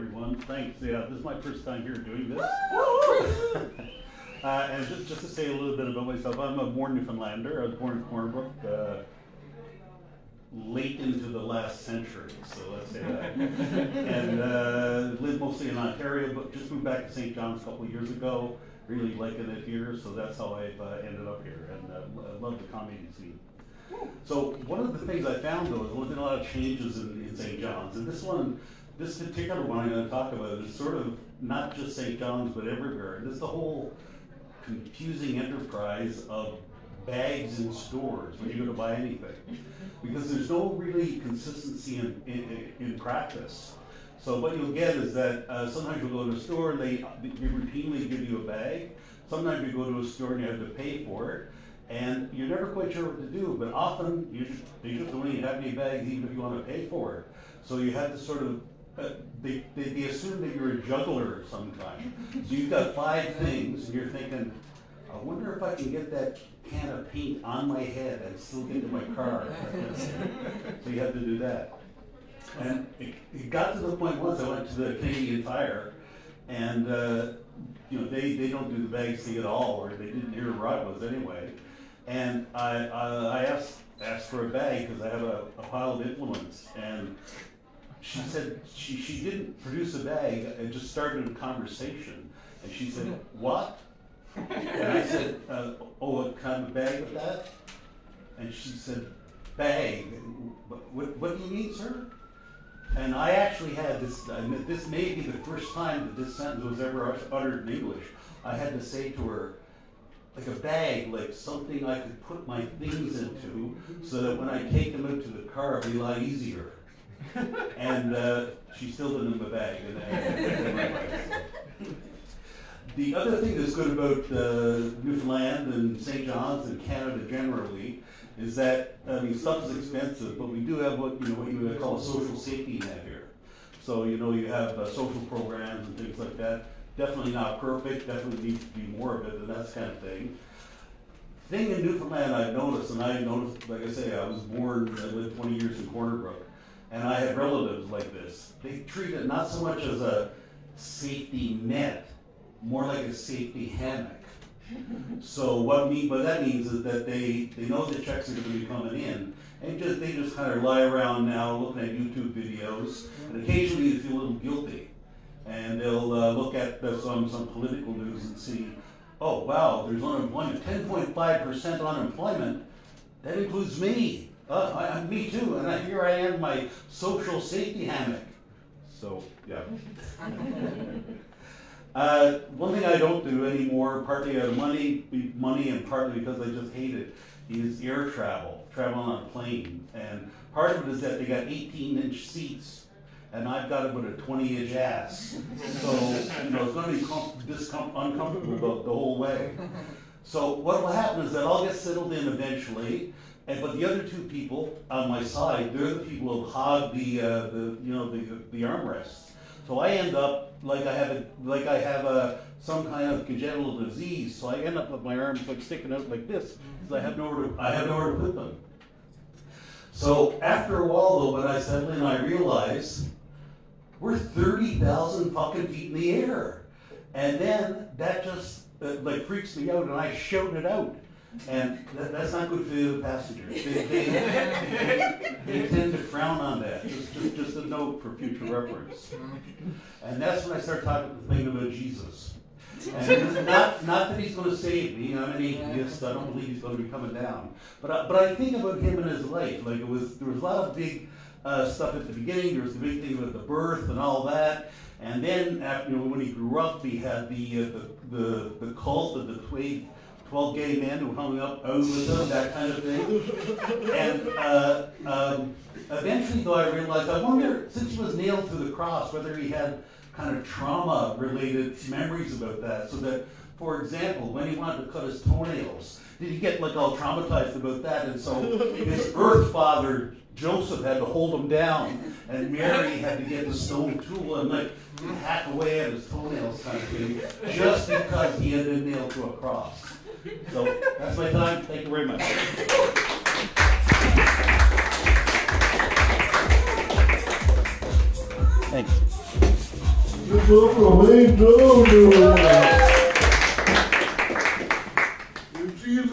everyone. Thanks. Yeah, this is my first time here doing this. And just to say a little bit about myself, I'm a born Newfoundlander. I was born in Corner Brook late into the last century, so let's say that. And lived mostly in Ontario, but just moved back to St. John's a couple of years ago. Really liking it here, so that's how I've ended up here. And I love the comedy scene. So one of the things I found though is there's been a lot of changes in St. John's, and this particular one I'm going to talk about is sort of not just St. John's but everywhere. And it's the whole confusing enterprise of bags in stores when you go to buy anything, because there's no really consistency in practice. So what you'll get is that sometimes you'll go to a store and they routinely give you a bag. Sometimes you go to a store and you have to pay for it. And you're never quite sure what to do, but often they just don't even have any bags even if you want to pay for it. So you have to sort of, they assume that you're a juggler of some kind. So you've got 5 things and you're thinking, I wonder if I can get that can of paint on my head and still get to my car. So you have to do that. And it got to the point once I went to the Canadian Tire and they don't do the bags thing at all, or they didn't hear where I was anyway. And I asked for a bag because I have a pile of influence, and she said she didn't produce a bag and just started a conversation, and she said, "What?" And I said, "Oh, kind of a bag of that?" And she said, "Bag? What do you mean, sir?" And I actually had this, this may be the first time that this sentence was ever uttered in English. I had to say to her, like a bag, like something I could put my things into so that when I take them out to the car, it'll be a lot easier. And she still didn't have a bag. The other thing that's good about Newfoundland and St. John's and Canada generally is that, stuff is expensive, but we do have what you would call a social safety net here. So, you have social programs and things like that. Definitely not perfect, definitely needs to be more of it, and that kind of thing. Thing in Newfoundland I've noticed, like I say, I lived 20 years in Corner Brook, and I had relatives like this. They treat it not so much as a safety net, more like a safety hammock. So what that means is that they know the checks are going to be coming in, and they just kind of lie around now looking at YouTube videos, and occasionally they feel a little guilty. And they'll look at some political news and see, oh wow, there's unemployment, 10.5% unemployment. That includes me. Me too. And here I am, my social safety hammock. So yeah. One thing I don't do anymore, partly out of money, and partly because I just hate it, is air travel on a plane. And part of it is that they got 18-inch seats. And I've got about a 20-inch ass, so it's going to be uncomfortable the whole way. So what will happen is that I'll get settled in eventually, but the other 2 people on my side, they're the people who hog the armrests. So I end up like I have some kind of congenital disease. So I end up with my arms like sticking out like this because I have nowhere to put them. So after a while, though, when I settle in, I realize we're 30,000 fucking feet in the air. And then that just freaks me out, and I shout it out. And that's not good for the other passengers. They tend to frown on that. Just a note for future reference. And that's when I start thinking about Jesus. And not that he's going to save me. I'm an atheist. I don't believe he's going to be coming down. But I think about him and his life. There was a lot of big stuff at the beginning. There was the big thing about the birth and all that, and then after when he grew up, he had the cult of the 12 gay men who hung up with him, that kind of thing. And eventually, though, I realized, I wonder, since he was nailed to the cross, whether he had kind of trauma-related memories about that. So that, for example, when he wanted to cut his toenails, did he get all traumatized about that? And so his earth father Joseph had to hold him down, and Mary had to get the stone tool and hack away at his toenails kind of thing, just because he had been nailed to a cross. So that's my time. Thank you very much. Thanks. It's up for me, too.